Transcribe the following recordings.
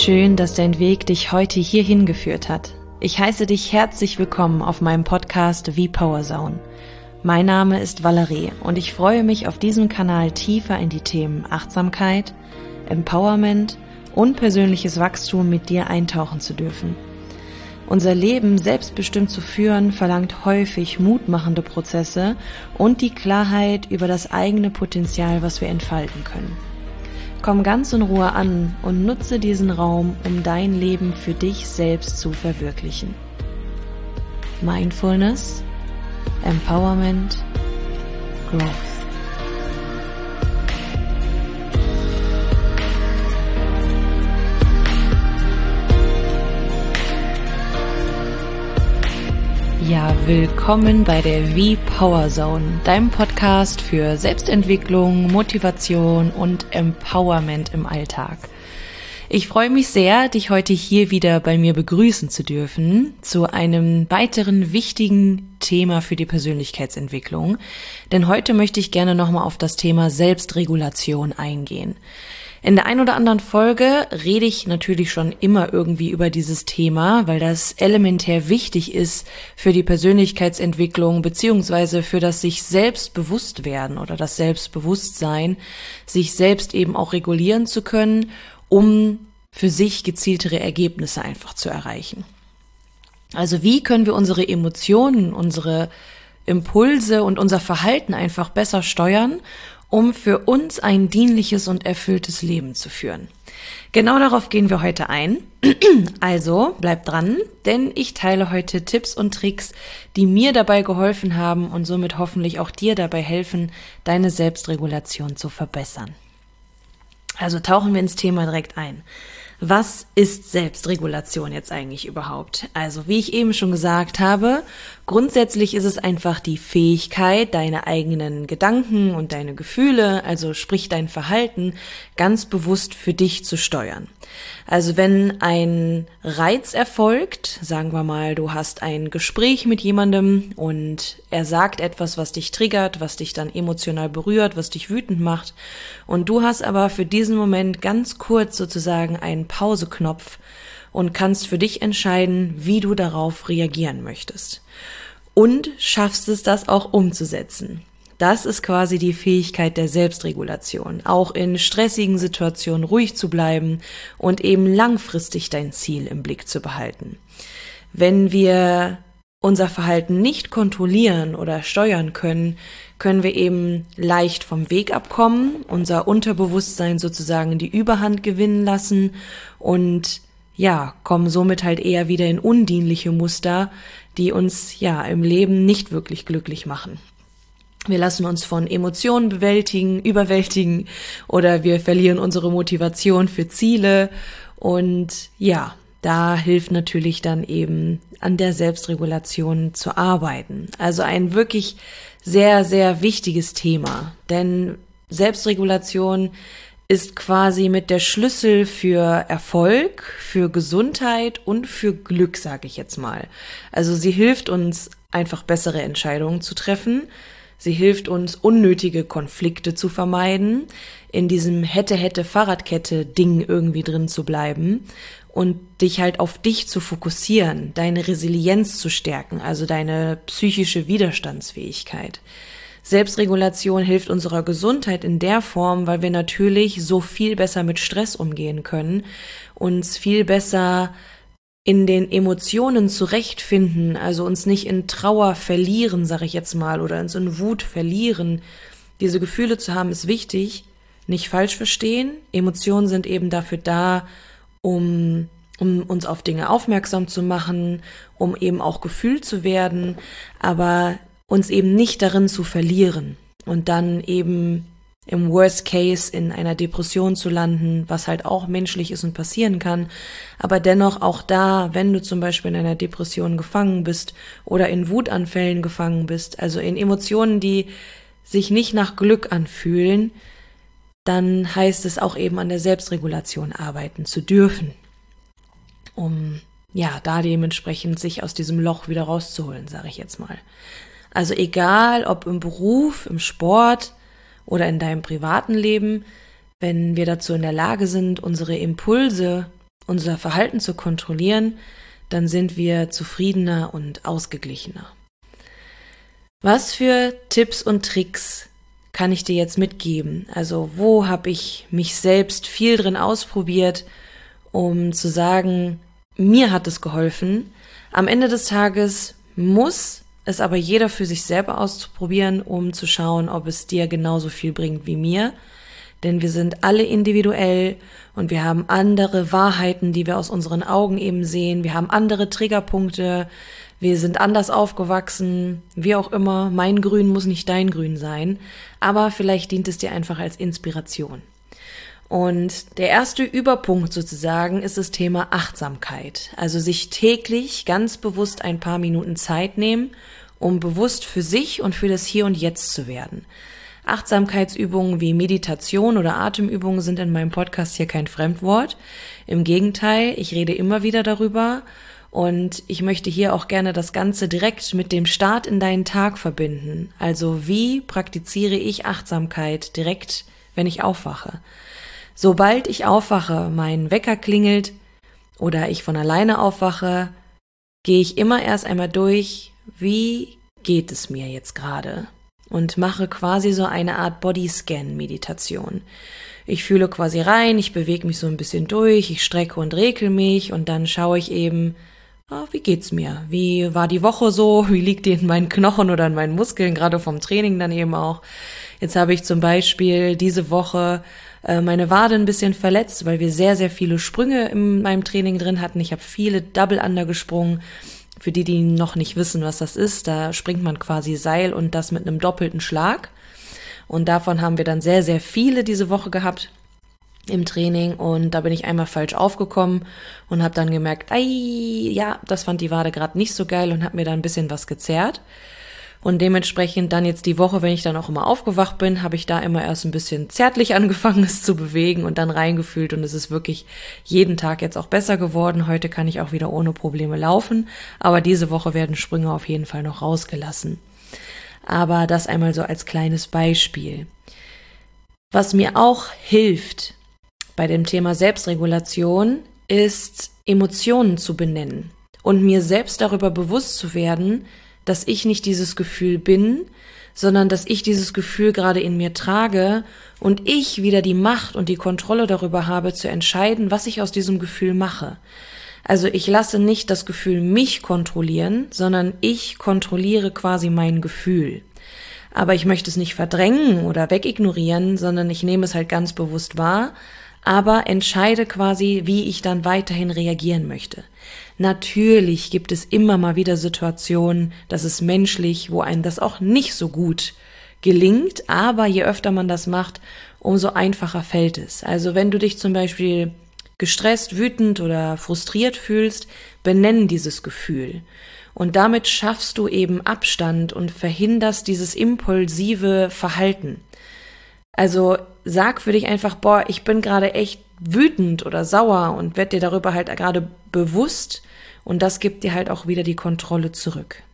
Schön, dass dein Weg dich heute hierhin geführt hat. Ich heiße dich herzlich willkommen auf meinem Podcast V-Power Zone. Mein Name ist Valerie und ich freue mich, auf diesem Kanal tiefer in die Themen Achtsamkeit, Empowerment und persönliches Wachstum mit dir eintauchen zu dürfen. Unser Leben selbstbestimmt zu führen, verlangt häufig mutmachende Prozesse und die Klarheit über das eigene Potenzial, was wir entfalten können. Komm ganz in Ruhe an und nutze diesen Raum, um dein Leben für dich selbst zu verwirklichen. Mindfulness, Empowerment, Growth. Ja, willkommen bei der V-Power Zone, deinem Podcast für Selbstentwicklung, Motivation und Empowerment im Alltag. Ich freue mich sehr, dich heute hier wieder bei mir begrüßen zu dürfen, zu einem weiteren wichtigen Thema für die Persönlichkeitsentwicklung. Denn heute möchte ich gerne nochmal auf das Thema Selbstregulation eingehen. In der ein oder anderen Folge rede ich natürlich schon immer irgendwie über dieses Thema, weil das elementär wichtig ist für die Persönlichkeitsentwicklung beziehungsweise für das sich selbst bewusst werden oder das Selbstbewusstsein, sich selbst eben auch regulieren zu können, um für sich gezieltere Ergebnisse einfach zu erreichen. Also wie können wir unsere Emotionen, unsere Impulse und unser Verhalten einfach besser steuern, um für uns ein dienliches und erfülltes Leben zu führen. Genau darauf gehen wir heute ein. Also bleib dran, denn ich teile heute Tipps und Tricks, die mir dabei geholfen haben und somit hoffentlich auch dir dabei helfen, deine Selbstregulation zu verbessern. Also tauchen wir ins Thema direkt ein. Was ist Selbstregulation jetzt eigentlich überhaupt? Also wie ich eben schon gesagt habe, grundsätzlich ist es einfach die Fähigkeit, deine eigenen Gedanken und deine Gefühle, also sprich dein Verhalten, ganz bewusst für dich zu steuern. Also wenn ein Reiz erfolgt, sagen wir mal, du hast ein Gespräch mit jemandem und er sagt etwas, was dich triggert, was dich dann emotional berührt, was dich wütend macht und du hast aber für diesen Moment ganz kurz sozusagen einen Pauseknopf und kannst für dich entscheiden, wie du darauf reagieren möchtest. Und schaffst es, das auch umzusetzen. Das ist quasi die Fähigkeit der Selbstregulation, auch in stressigen Situationen ruhig zu bleiben und eben langfristig dein Ziel im Blick zu behalten. Wenn wir unser Verhalten nicht kontrollieren oder steuern können, können wir eben leicht vom Weg abkommen, unser Unterbewusstsein sozusagen die Überhand gewinnen lassen und ja, kommen somit halt eher wieder in undienliche Muster, die uns ja im Leben nicht wirklich glücklich machen. Wir lassen uns von Emotionen überwältigen oder wir verlieren unsere Motivation für Ziele und ja, da hilft natürlich dann eben an der Selbstregulation zu arbeiten. Also ein wirklich sehr, sehr wichtiges Thema, denn Selbstregulation ist quasi mit der Schlüssel für Erfolg, für Gesundheit und für Glück, sage ich jetzt mal. Also sie hilft uns einfach bessere Entscheidungen zu treffen. Sie hilft uns, unnötige Konflikte zu vermeiden, in diesem Hätte-Fahrradkette-Ding irgendwie drin zu bleiben und dich halt auf dich zu fokussieren, deine Resilienz zu stärken, also deine psychische Widerstandsfähigkeit. Selbstregulation hilft unserer Gesundheit in der Form, weil wir natürlich so viel besser mit Stress umgehen können, uns viel besser in den Emotionen zurechtfinden, also uns nicht in Trauer verlieren, sage ich jetzt mal, oder uns in Wut verlieren. Diese Gefühle zu haben ist wichtig, nicht falsch verstehen. Emotionen sind eben dafür da, um uns auf Dinge aufmerksam zu machen, um eben auch gefühlt zu werden, aber uns eben nicht darin zu verlieren und dann eben im Worst Case in einer Depression zu landen, was halt auch menschlich ist und passieren kann. Aber dennoch auch da, wenn du zum Beispiel in einer Depression gefangen bist oder in Wutanfällen gefangen bist, also in Emotionen, die sich nicht nach Glück anfühlen, dann heißt es auch eben an der Selbstregulation arbeiten zu dürfen, um ja da dementsprechend sich aus diesem Loch wieder rauszuholen, sage ich jetzt mal. Also egal, ob im Beruf, im Sport oder in deinem privaten Leben, wenn wir dazu in der Lage sind, unsere Impulse unser Verhalten zu kontrollieren, dann sind wir zufriedener und ausgeglichener. Was für Tipps und Tricks kann ich dir jetzt mitgeben? Also wo habe ich mich selbst viel drin ausprobiert, um zu sagen, mir hat es geholfen. Am Ende des Tages muss es aber jeder für sich selber ausprobieren, um zu schauen, ob es dir genauso viel bringt wie mir. Denn wir sind alle individuell und wir haben andere Wahrheiten, die wir aus unseren Augen eben sehen. Wir haben andere Triggerpunkte. Wir sind anders aufgewachsen, wie auch immer. Mein Grün muss nicht dein Grün sein, aber vielleicht dient es dir einfach als Inspiration. Und der erste Überpunkt sozusagen ist das Thema Achtsamkeit. Also sich täglich ganz bewusst ein paar Minuten Zeit nehmen, um bewusst für sich und für das Hier und Jetzt zu werden. Achtsamkeitsübungen wie Meditation oder Atemübungen sind in meinem Podcast hier kein Fremdwort. Im Gegenteil, ich rede immer wieder darüber. Und ich möchte hier auch gerne das Ganze direkt mit dem Start in deinen Tag verbinden. Also wie praktiziere ich Achtsamkeit direkt, wenn ich aufwache? Sobald ich aufwache, mein Wecker klingelt oder ich von alleine aufwache, gehe ich immer erst einmal durch, wie geht es mir jetzt gerade? Und mache quasi so eine Art Bodyscan-Meditation. Ich fühle quasi rein, ich bewege mich so ein bisschen durch, ich strecke und rekel mich und dann schaue ich eben, wie geht's mir? Wie war die Woche so? Wie liegt die in meinen Knochen oder in meinen Muskeln, gerade vom Training dann eben auch? Jetzt habe ich zum Beispiel diese Woche meine Wade ein bisschen verletzt, weil wir sehr, sehr viele Sprünge in meinem Training drin hatten. Ich habe viele Double Under gesprungen. Für die, die noch nicht wissen, was das ist, da springt man quasi Seil und das mit einem doppelten Schlag. Und davon haben wir dann sehr, sehr viele diese Woche gehabt im Training und da bin ich einmal falsch aufgekommen und habe dann gemerkt, ja, das fand die Wade gerade nicht so geil und habe mir da ein bisschen was gezerrt. Und dementsprechend dann jetzt die Woche, wenn ich dann auch immer aufgewacht bin, habe ich da immer erst ein bisschen zärtlich angefangen, es zu bewegen und dann reingefühlt und es ist wirklich jeden Tag jetzt auch besser geworden. Heute kann ich auch wieder ohne Probleme laufen, aber diese Woche werden Sprünge auf jeden Fall noch rausgelassen. Aber das einmal so als kleines Beispiel. Was mir auch hilft bei dem Thema Selbstregulation ist, Emotionen zu benennen und mir selbst darüber bewusst zu werden, dass ich nicht dieses Gefühl bin, sondern dass ich dieses Gefühl gerade in mir trage und ich wieder die Macht und die Kontrolle darüber habe, zu entscheiden, was ich aus diesem Gefühl mache. Also ich lasse nicht das Gefühl mich kontrollieren, sondern ich kontrolliere quasi mein Gefühl. Aber ich möchte es nicht verdrängen oder wegignorieren, sondern ich nehme es halt ganz bewusst wahr, aber entscheide quasi, wie ich dann weiterhin reagieren möchte. Natürlich gibt es immer mal wieder Situationen, das ist menschlich, wo einem das auch nicht so gut gelingt, aber je öfter man das macht, umso einfacher fällt es. Also wenn du dich zum Beispiel gestresst, wütend oder frustriert fühlst, benenn dieses Gefühl. Und damit schaffst du eben Abstand und verhinderst dieses impulsive Verhalten. Also sag für dich einfach, ich bin gerade echt wütend oder sauer und werd dir darüber halt gerade bewusst und das gibt dir halt auch wieder die Kontrolle zurück.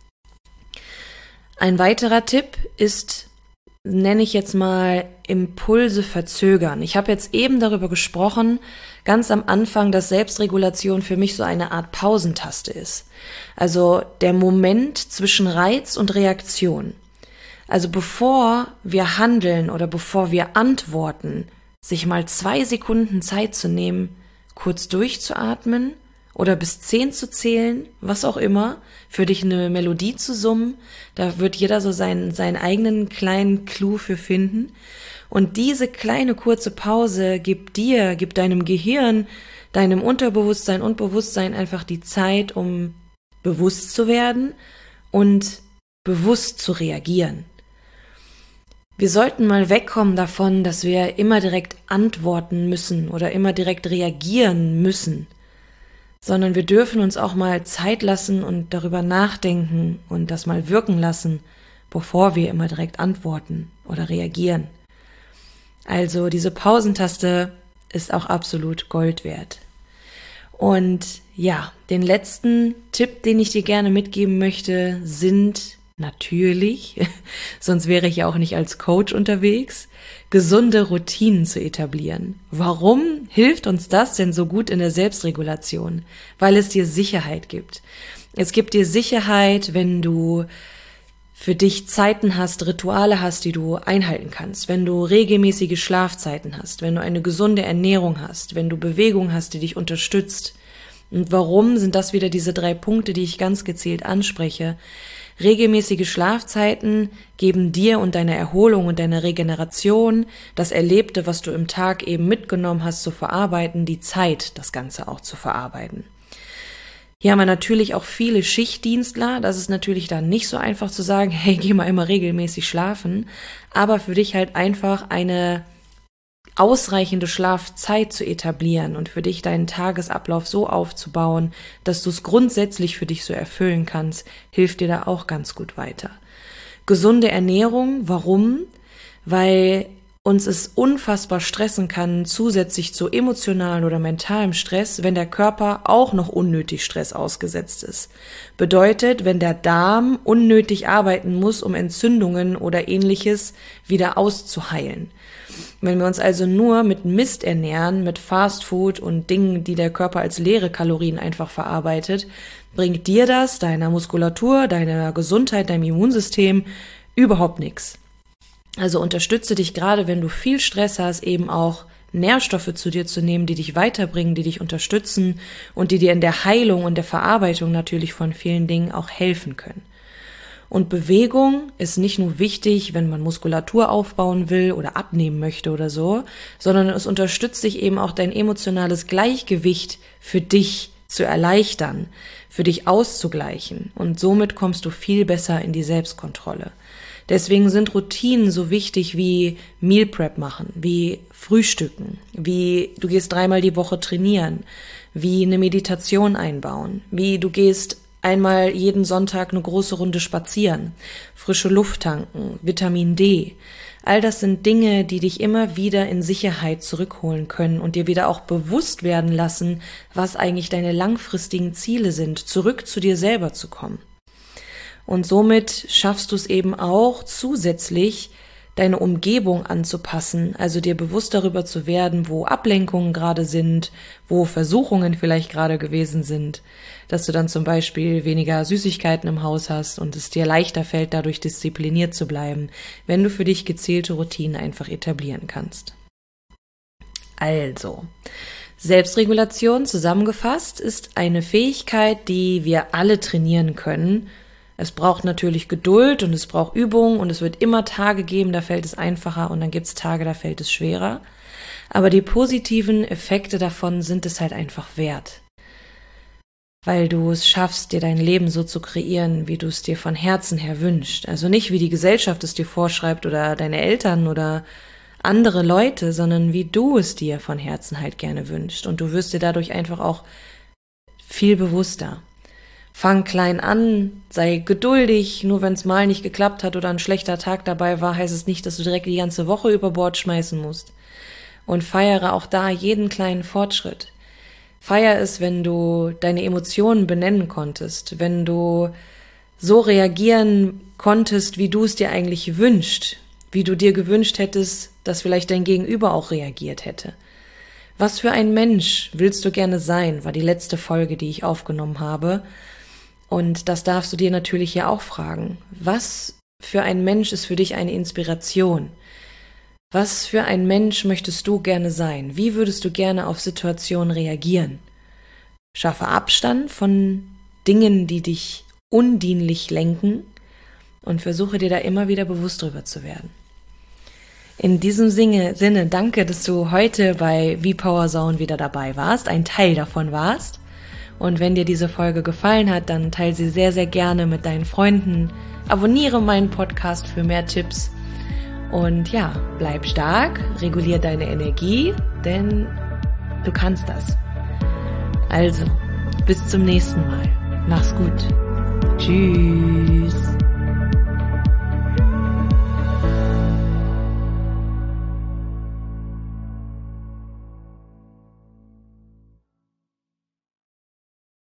Ein weiterer Tipp ist, nenne ich jetzt mal Impulse verzögern. Ich habe jetzt eben darüber gesprochen, ganz am Anfang, dass Selbstregulation für mich so eine Art Pausentaste ist. Also der Moment zwischen Reiz und Reaktion. Also bevor wir handeln oder bevor wir antworten, sich mal 2 Sekunden Zeit zu nehmen, kurz durchzuatmen oder bis 10 zu zählen, was auch immer, für dich eine Melodie zu summen, da wird jeder so seinen eigenen kleinen Clou für finden. Und diese kleine kurze Pause gibt deinem Gehirn, deinem Unterbewusstsein und Bewusstsein einfach die Zeit, um bewusst zu werden und bewusst zu reagieren. Wir sollten mal wegkommen davon, dass wir immer direkt antworten müssen oder immer direkt reagieren müssen, sondern wir dürfen uns auch mal Zeit lassen und darüber nachdenken und das mal wirken lassen, bevor wir immer direkt antworten oder reagieren. Also diese Pausentaste ist auch absolut Gold wert. Und ja, den letzten Tipp, den ich dir gerne mitgeben möchte, sind natürlich sonst wäre ich ja auch nicht als Coach unterwegs, gesunde Routinen zu etablieren. Warum hilft uns das denn so gut in der Selbstregulation? Weil es dir Sicherheit gibt. Es gibt dir Sicherheit, wenn du für dich Zeiten hast, Rituale hast, die du einhalten kannst, wenn du regelmäßige Schlafzeiten hast, wenn du eine gesunde Ernährung hast, wenn du Bewegung hast, die dich unterstützt. Und warum sind das wieder diese 3 Punkte, die ich ganz gezielt anspreche? Regelmäßige Schlafzeiten geben dir und deiner Erholung und deiner Regeneration, das Erlebte, was du im Tag eben mitgenommen hast, zu verarbeiten, die Zeit, das Ganze auch zu verarbeiten. Hier haben wir natürlich auch viele Schichtdienstler, das ist natürlich dann nicht so einfach zu sagen, hey, geh mal immer regelmäßig schlafen, aber für dich halt einfach eine ausreichende Schlafzeit zu etablieren und für dich deinen Tagesablauf so aufzubauen, dass du es grundsätzlich für dich so erfüllen kannst, hilft dir da auch ganz gut weiter. Gesunde Ernährung, warum? Weil uns es unfassbar stressen kann, zusätzlich zu emotionalem oder mentalem Stress, wenn der Körper auch noch unnötig Stress ausgesetzt ist. Bedeutet, wenn der Darm unnötig arbeiten muss, um Entzündungen oder Ähnliches wieder auszuheilen. Wenn wir uns also nur mit Mist ernähren, mit Fastfood und Dingen, die der Körper als leere Kalorien einfach verarbeitet, bringt dir das, deiner Muskulatur, deiner Gesundheit, deinem Immunsystem überhaupt nichts. Also unterstütze dich gerade, wenn du viel Stress hast, eben auch Nährstoffe zu dir zu nehmen, die dich weiterbringen, die dich unterstützen und die dir in der Heilung und der Verarbeitung natürlich von vielen Dingen auch helfen können. Und Bewegung ist nicht nur wichtig, wenn man Muskulatur aufbauen will oder abnehmen möchte oder so, sondern es unterstützt dich eben auch dein emotionales Gleichgewicht für dich zu erleichtern, für dich auszugleichen und somit kommst du viel besser in die Selbstkontrolle. Deswegen sind Routinen so wichtig wie Meal Prep machen, wie Frühstücken, wie du gehst 3-mal die Woche trainieren, wie eine Meditation einbauen, wie du gehst einmal jeden Sonntag eine große Runde spazieren, frische Luft tanken, Vitamin D. All das sind Dinge, die dich immer wieder in Sicherheit zurückholen können und dir wieder auch bewusst werden lassen, was eigentlich deine langfristigen Ziele sind, zurück zu dir selber zu kommen. Und somit schaffst du es eben auch zusätzlich, deine Umgebung anzupassen, also dir bewusst darüber zu werden, wo Ablenkungen gerade sind, wo Versuchungen vielleicht gerade gewesen sind, dass du dann zum Beispiel weniger Süßigkeiten im Haus hast und es dir leichter fällt, dadurch diszipliniert zu bleiben, wenn du für dich gezielte Routinen einfach etablieren kannst. Also, Selbstregulation zusammengefasst ist eine Fähigkeit, die wir alle trainieren können. Es braucht natürlich Geduld und es braucht Übung und es wird immer Tage geben, da fällt es einfacher und dann gibt es Tage, da fällt es schwerer. Aber die positiven Effekte davon sind es halt einfach wert. Weil du es schaffst, dir dein Leben so zu kreieren, wie du es dir von Herzen her wünschst. Also nicht, wie die Gesellschaft es dir vorschreibt oder deine Eltern oder andere Leute, sondern wie du es dir von Herzen halt gerne wünschst. Und du wirst dir dadurch einfach auch viel bewusster. Fang klein an, sei geduldig, nur wenn es mal nicht geklappt hat oder ein schlechter Tag dabei war, heißt es nicht, dass du direkt die ganze Woche über Bord schmeißen musst. Und feiere auch da jeden kleinen Fortschritt. Feier es, wenn du deine Emotionen benennen konntest, wenn du so reagieren konntest, wie du es dir eigentlich wünschst, wie du dir gewünscht hättest, dass vielleicht dein Gegenüber auch reagiert hätte. Was für ein Mensch willst du gerne sein, war die letzte Folge, die ich aufgenommen habe. Und das darfst du dir natürlich ja auch fragen. Was für ein Mensch ist für dich eine Inspiration? Was für ein Mensch möchtest du gerne sein? Wie würdest du gerne auf Situationen reagieren? Schaffe Abstand von Dingen, die dich undienlich lenken und versuche dir da immer wieder bewusst drüber zu werden. In diesem Sinne, danke, dass du heute bei V-Power Zone wieder dabei warst, ein Teil davon warst. Und wenn dir diese Folge gefallen hat, dann teile sie sehr, sehr gerne mit deinen Freunden. Abonniere meinen Podcast für mehr Tipps. Und ja, bleib stark, regulier deine Energie, denn du kannst das. Also, bis zum nächsten Mal. Mach's gut. Tschüss.